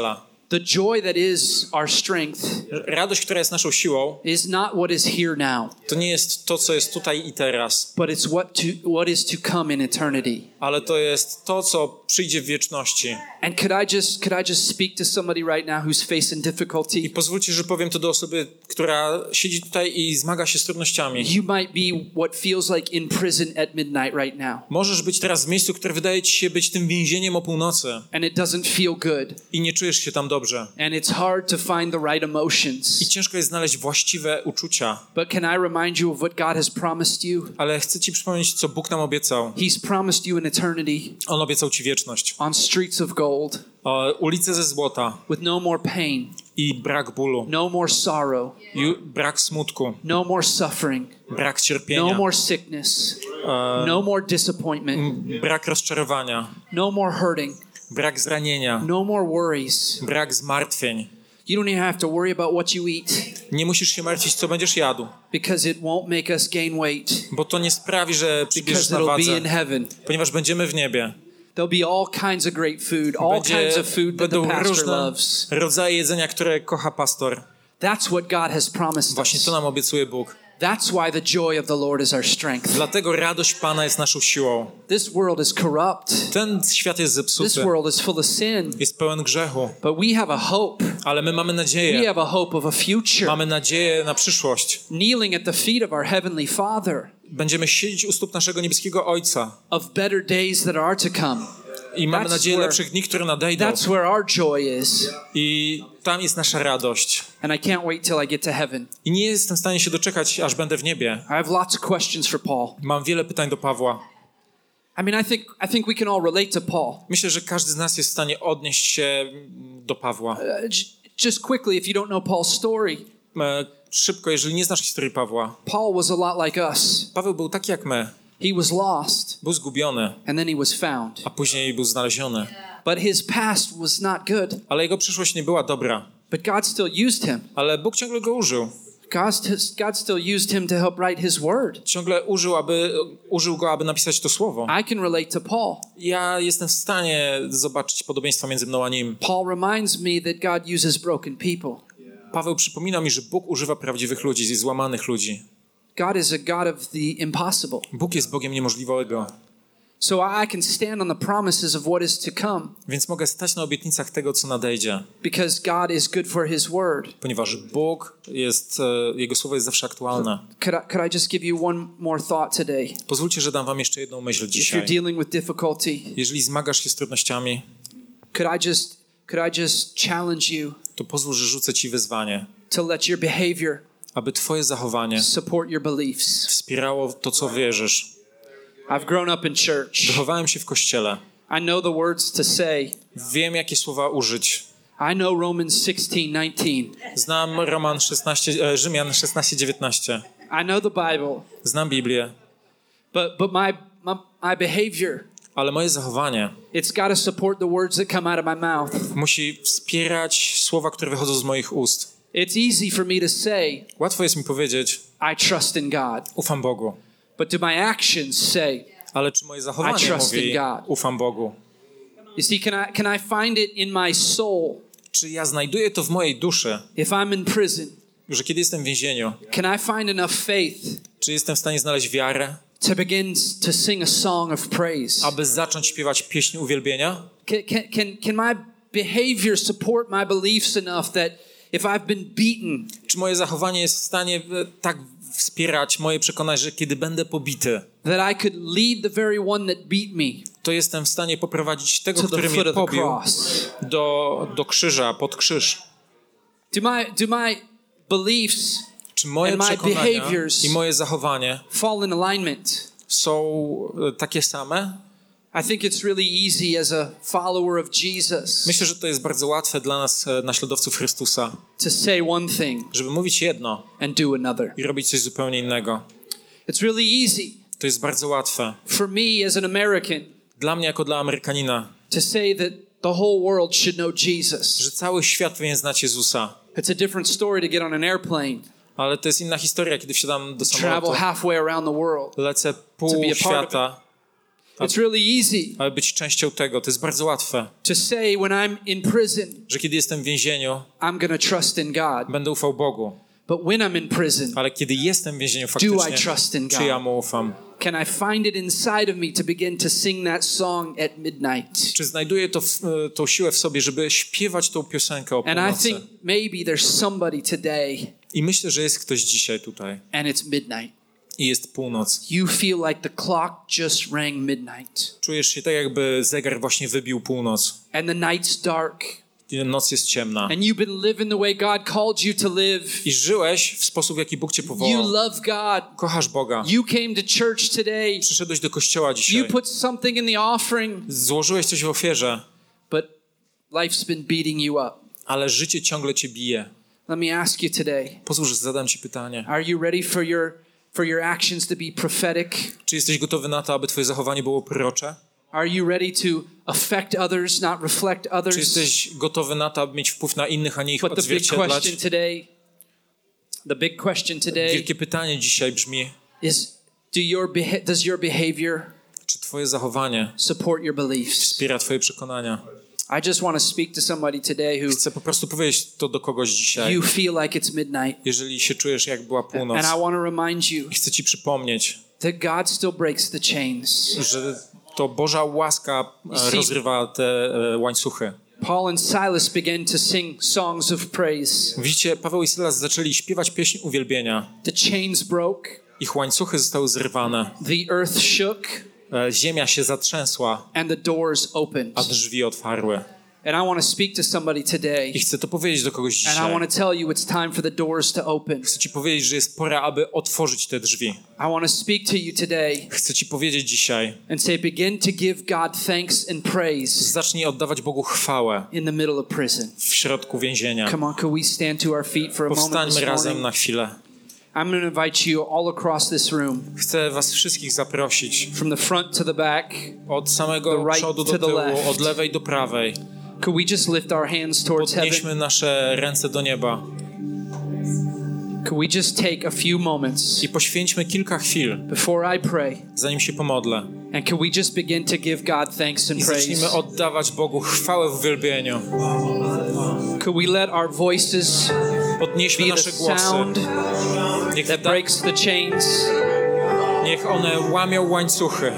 The joy that is our strength Radość, która jest naszą siłą, is not what is here now, to nie jest to, co jest tutaj i teraz, but it's what to what is to come in eternity. ale to jest to, co przyjdzie w wieczności. And could I just could I just speak to somebody right now who's facing difficulty? I pozwólcie, że powiem to do osoby, która siedzi tutaj i zmaga się z trudnościami. You might be what feels like in prison at midnight right now. Możesz być teraz w miejscu, które wydaje ci się być tym więzieniem o północy And it doesn't feel good. i nie czujesz się tam dobrze. And it's hard to find the right emotions. I ciężko jest znaleźć właściwe uczucia. But can I remind you of what God has promised you? Ale chcę ci przypomnieć, co Bóg nam obiecał. He's promised you an eternity On obiecał ci wieczność. on streets of gold O, ulice ze złota with no more pain, i brak bólu, no more sorrow, i brak smutku, no more suffering, brak no cierpienia, more sickness, e, no more disappointment, brak rozczarowania, no more hurting, brak zranienia, no more worries. brak zmartwień. You don't even have to worry about what you eat Nie musisz się martwić, co będziesz jadł, because it won't make us gain weight bo to nie sprawi, że przybierzesz because na it'll be wadze, in heaven. ponieważ będziemy w niebie. There'll be all kinds of great food, all Będzie, kinds of food that the będą pastor różne loves. rodzaje jedzenia, które kocha pastor. That's what God has promised Właśnie us. to nam obiecuje Bóg. That's why the joy of the Lord is our strength. Dlatego radość Pana jest naszą siłą. This world is corrupt. Ten świat jest This zepsuty, world is full of sin. jest pełen grzechu, But we have a hope. ale my mamy We nadzieję. have a hope of a future. Mamy nadzieję na przyszłość. Kneeling at the feet of our Heavenly Father. Będziemy siedzieć u stóp naszego niebieskiego Ojca Of better days that are to come. i mamy That's nadzieję where- lepszych dni, które nadejdą. That's where our joy is. I tam jest nasza radość. And I can't wait till I get to heaven. I nie jestem w stanie się doczekać, aż będę w niebie. I have lots of questions for Paul. Mam wiele pytań do Pawła. I mean, I think I think we can all relate to Paul. Myślę, że każdy z nas jest w stanie odnieść się do Pawła. Uh, j- just quickly, if you don't know Paul's story, E, Szybko, jeżeli nie znasz historii Pawła. Paul was a lot like us. Paweł był taki jak my. He was lost, Był zgubiony, and then he was found. a później był znaleziony. But his past was not good. Ale jego przyszłość nie była dobra. But God still used him. Ale Bóg ciągle go użył. God, st- God still used him to help write his word. Ciągle użył, aby, użył go, aby napisać to słowo. I can relate to Paul. Ja jestem w stanie zobaczyć podobieństwa między mną a nim. Paul reminds me that God uses broken people. Paweł przypomina mi, że Bóg używa prawdziwych ludzi i złamanych ludzi. God is a God of the impossible. Bóg jest Bogiem niemożliwego. So I can stand on the promises of what is to come Więc mogę stać na obietnicach tego, co nadejdzie. because God is good for his word. Ponieważ Bóg jest, e, Jego słowo jest zawsze aktualne. Could I, could I just give you one more thought today? Pozwólcie, że dam wam jeszcze jedną myśl If you're dzisiaj. dealing with difficulty, Jeżeli zmagasz się z trudnościami, could I just could I just challenge you to pozwól, że rzucę ci wyzwanie, to let your behavior aby twoje zachowanie support your beliefs? wspierało to, co wierzysz. I've grown up in church. Wychowałem się w kościele. I know the words to say. Wiem, jakie słowa użyć. I know Romans sixteen nineteen. Znam Roman szesnaście, e, Rzymian szesnaście dziewiętnaście. I know the Bible, Znam Biblię, but but my my, my behavior, ale moje zachowanie it's got to support the words that come out of my mouth. musi wspierać słowa, które wychodzą z moich ust. It's easy for me to say, Łatwo jest mi powiedzieć, I trust in God, ufam Bogu. but do my actions say, Ale czy moje I zachowanie trust mówi, in God. ufam Bogu? you see, can I can I find it in my soul Czy ja znajduję to w mojej duszy, if I'm in prison? że kiedy jestem w więzieniu, Can I find enough faith czy jestem w stanie znaleźć wiarę, to begin to sing a song of praise? aby zacząć śpiewać pieśń uwielbienia? Can, can, can, can my behavior support my beliefs enough that if I've been beaten, Czy moje zachowanie jest w stanie e, tak wspierać moje przekonanie, że kiedy będę pobity, that I could lead the very one that beat me to jestem w stanie poprowadzić tego, to the który foot mnie of the pobił, cross? do, do krzyża, pod krzyż. Do my, do my beliefs Czy moje and my przekonania behaviors i moje zachowanie fall in alignment? są e, takie same? I think it's really easy as a follower of Jesus Myślę, że to jest bardzo łatwe dla nas, e, naśladowców Chrystusa, to say one thing żeby mówić jedno and do another. i robić coś zupełnie innego. It's really easy To jest bardzo łatwe. for me as an American Dla mnie, jako dla Amerykanina, to say that the whole world should know Jesus. że cały świat powinien znać Jezusa. It's a different story to get on an airplane, Ale to jest inna historia, kiedy wsiadam do travel samolotu, halfway around the world. lecę To pół be a part of świata It's really easy aby być częścią tego. To jest bardzo łatwe, to say when I'm in prison, że kiedy jestem w więzieniu, I'm going to trust in God. będę ufał Bogu. But when I'm in prison, Ale kiedy jestem w więzieniu do I faktycznie, trust in czy ja God? mu ufam? Can I find it inside of me to begin to sing that song at midnight? Czy znajduję to, w- tą siłę w sobie, żeby śpiewać tą piosenkę o And I północy? think maybe there's somebody today I myślę, że jest ktoś dzisiaj tutaj and it's midnight. i jest północ. You feel like the clock just rang midnight Czujesz się tak, jakby zegar właśnie wybił północ. and the night's dark I noc jest ciemna. and you've been living the way God called you to live. I żyłeś w sposób, w jaki Bóg cię You powołał. love God. Kochasz Boga. You came to church today. Przyszedłeś do kościoła You dzisiaj. put something in the offering, Złożyłeś coś w ofierze, but life's been beating you up. ale życie ciągle cię bije. Let me ask you today, Pozwól, że zadam ci pytanie. are you ready for your for your actions to be prophetic? Czy jesteś gotowy na to, aby twoje zachowanie było prorocze? Are you ready to affect others, not reflect Czy others? jesteś gotowy na to, aby mieć wpływ na innych, a nie ich But the big odzwierciedlać? question today, the big question today Wielkie pytanie dzisiaj brzmi, is do your beha- does your behavior czy twoje zachowanie support your beliefs? wspiera twoje przekonania? I just want to speak to somebody today who Chcę po prostu powiedzieć to do kogoś dzisiaj, you feel like it's midnight. jeżeli się czujesz, jak była północ. And I want to remind you I chcę ci przypomnieć, that God still breaks the chains. że to Boża łaska e, see- rozrywa te e, łańcuchy. Paul and Silas began to sing songs of praise. Widzicie, Paweł i Sylas zaczęli śpiewać pieśń uwielbienia. The chains broke, Ich łańcuchy zostały zerwane. the earth shook, E, Ziemia się zatrzęsła, and the doors opened. a drzwi otwarły. And I want to speak to somebody today. I chcę to powiedzieć do kogoś And I dzisiaj. want to tell you it's time for the doors to open. Chcę ci powiedzieć, że jest pora, aby otworzyć te drzwi. I want to speak to you today Chcę ci powiedzieć dzisiaj, and say begin to give God thanks and praise zacznij oddawać Bogu chwałę in the middle of prison. w środku więzienia. Come on, could we stand to our feet for a moment Powstańmy this razem morning? na chwilę. I'm going to invite you all across this room, Chcę was wszystkich zaprosić from the front to the back. od samego The right przodu to do the tyłu, left. od lewej do prawej. Could we just lift our hands towards heaven? Podnieśmy nasze ręce do nieba Could we just take a few moments i poświęćmy kilka chwil, before I pray? zanim się pomodlę. And could we just begin to give God thanks I and praise? zacznijmy oddawać Bogu chwałę w uwielbieniu. Could we let our voices Podnieśmy be the nasze głosy. sound Niech, that da, breaks the chains? niech one łamią łańcuchy.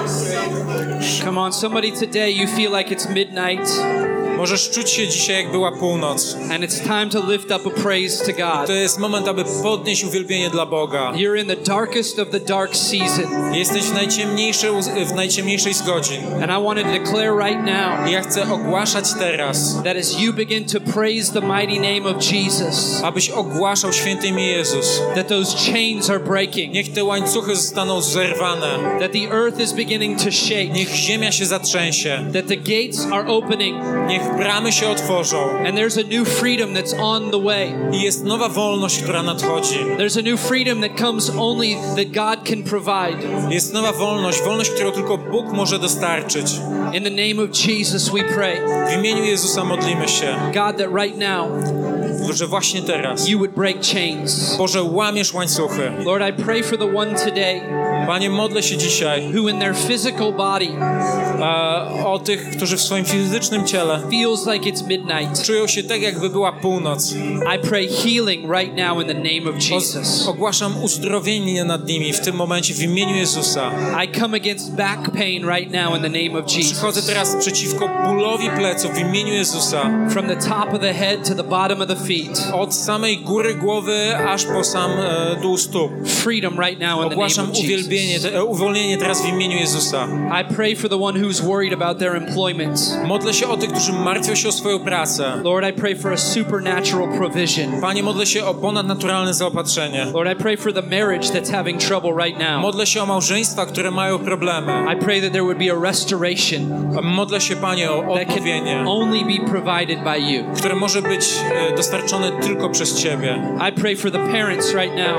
Come on, somebody today you feel like it's midnight Możesz czuć się dzisiaj, jak była północ. and it's time to lift up a praise to God. To jest moment, aby podnieść uwielbienie dla Boga. You're in the darkest of the dark season. Jesteś w najciemniejszej, w najciemniejszej z godzin. And I want to declare right now I ja chcę ogłaszać teraz, that as you begin to praise the mighty name of Jesus, abyś ogłaszał święte imię Jezus. that those chains are breaking, Niech te łańcuchy zostaną zerwane. that the earth is beginning to shake, Niech ziemia się zatrzęsie. that the gates are opening, Niech bramy się otworzą. and there's a new freedom that's on the way. I jest nowa wolność, która nadchodzi. There's a new freedom that comes only that God can provide. Jest nowa wolność, wolność, którą tylko Bóg może dostarczyć. In the name of Jesus we pray, W imieniu Jezusa modlimy się, God, that right now że właśnie teraz, you would break chains. Boże, łamiesz łańcuchy. Lord, I pray for the one today Panie, modlę się dzisiaj who in their physical body e, o tych, którzy w swoim fizycznym ciele feels like it's midnight. czują się tak, jakby była północ. I pray healing right now in the name of Jesus. Ogłaszam uzdrowienie nad nimi w tym momencie w imieniu Jezusa. I come against back pain right now in the name of Przychodzę Jesus. teraz przeciwko bólowi pleców w imieniu Jezusa. From the top of the head to the bottom of the feet. Od samej góry głowy aż po sam e, dół stóp. Freedom right now in the name Ogłaszam of uwielbienie, Jesus. te, e, uwolnienie teraz w imieniu Jezusa. I pray for the one who's worried about their employment. Modlę się o tych, którzy martwią się o swoją pracę. Lord, I pray for a supernatural provision. Panie, modlę się o ponadnaturalne zaopatrzenie. Lord, I pray for the marriage that's having trouble right now. Modlę się o małżeństwa, które mają problemy. I pray that there would be a restoration Modlę się, Panie, o that can odnowienie, only be provided by you. które może być e, dostarczone tylko przez Ciebie. I pray for the parents right now.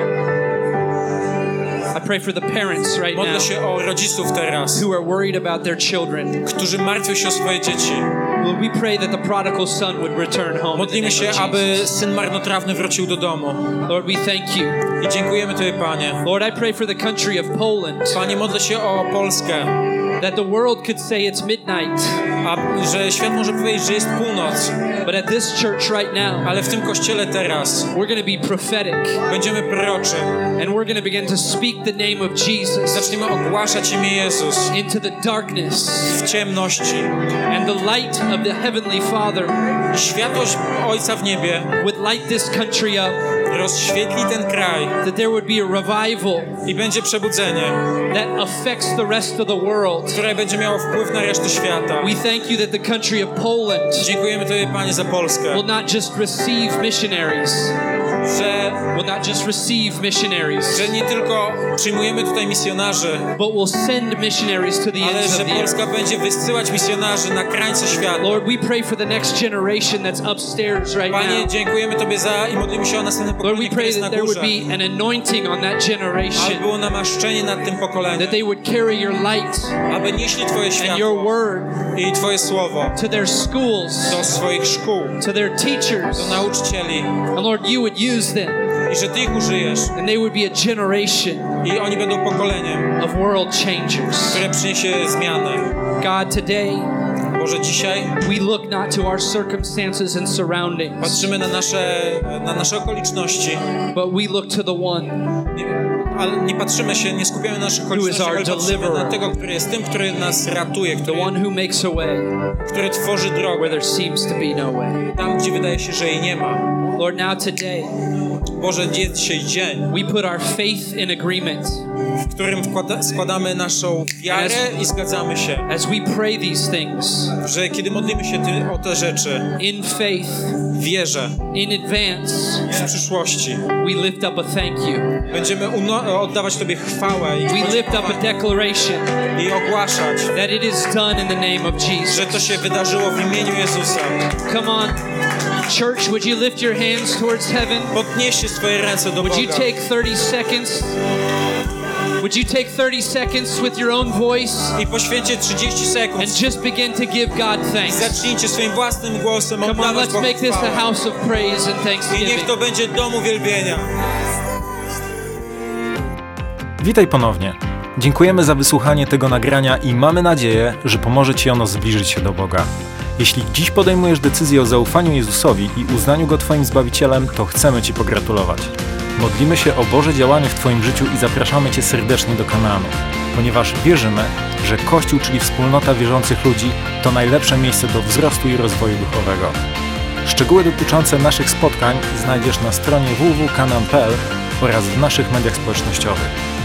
I pray for the parents right Modlę now się o rodziców teraz, who are worried about their children. którzy martwią się o swoje dzieci. Lord, we pray that the prodigal son would return home. Modlimy się, aby syn marnotrawny wrócił do domu. Lord, we thank you. I dziękujemy Tobie, Panie. Lord, I pray for the country of Poland, Panie, modlę się o Polskę, that the world could say it's midnight, a że świat może powiedzieć, że jest północ, but at this church right now, ale w tym kościele teraz we're going to be prophetic, będziemy proroczy. and we're going to begin to speak the name of Jesus Zaczniemy ogłaszać imię Jezus into the darkness, w ciemności. and the light of the Heavenly Father I światłość Ojca w niebie would light this country up, rozświetli ten kraj that there would be a revival i będzie przebudzenie, that affects the rest of the world. które będzie miało wpływ na resztę świata. We thank you that the country of Poland Dziękujemy Tobie, Panie, za Polskę, will not just receive missionaries, że, will not just receive missionaries, że nie tylko przyjmujemy tutaj misjonarzy, but will send missionaries to the ale ends że of the earth. Polska będzie wysyłać misjonarzy na krańce świata. Lord, we pray for the next generation that's upstairs right Panie, now. dziękujemy Tobie za i modlimy się o następne Lord, pokolenie, we które pray jest na that there would górze. be an anointing on that Aby generation, było namaszczenie nad tym pokoleniem, that they would carry your light aby nieśli Twoje and your światło word i Twoje słowo to their schools, do swoich szkół, to their teachers. do nauczycieli And Lord, you would use them, i że Ty ich użyjesz and they would be a generation i oni będą pokoleniem, of world changers. które przyniesie zmianę. God, today Boże, dzisiaj we look not to our circumstances and surroundings, patrzymy na nasze, na nasze okoliczności, but we look to the one nie, ale nie patrzymy się, nie skupiamy na naszych Who is okolicznościach, our ale patrzymy deliverer. na tego, który jest tym, który nas ratuje, the który, one who makes a way który tworzy where drogę there seems to be no way. tam, gdzie wydaje się, że jej nie ma. Lord, now today Boże, jest dzisiaj dzień, we put our faith in agreement w którym wkłada, składamy naszą wiarę i zgadzamy się, as we pray these things że kiedy modlimy się ty, o te rzeczy in faith, w wierze, in advance, w przyszłości, we lift up a thank you. będziemy uno- oddawać Tobie chwałę i, We lift up a declaration i ogłaszać, that it is done in the name of Jesus. że to się wydarzyło w imieniu Jezusa. Come on, church, would you lift your hands towards heaven? Podnieście swoje ręce do Would you Boga. take thirty seconds? Would you take thirty seconds with your own voice I poświęćcie trzydzieści sekund. and just begin to give God thanks? Zacznijcie swoim własnym głosem Come on, oddawać let's Bogu make this a chwałę. house of praise and I niech thanksgiving. to będzie dom uwielbienia. Witaj ponownie. Dziękujemy za wysłuchanie tego nagrania i mamy nadzieję, że pomoże Ci ono zbliżyć się do Boga. Jeśli dziś podejmujesz decyzję o zaufaniu Jezusowi i uznaniu Go Twoim Zbawicielem, to chcemy Ci pogratulować. Modlimy się o Boże działanie w Twoim życiu i zapraszamy Cię serdecznie do Kanaanu, ponieważ wierzymy, że Kościół, czyli wspólnota wierzących ludzi, to najlepsze miejsce do wzrostu i rozwoju duchowego. Szczegóły dotyczące naszych spotkań znajdziesz na stronie w w w kropka kanaan kropka p l oraz w naszych mediach społecznościowych.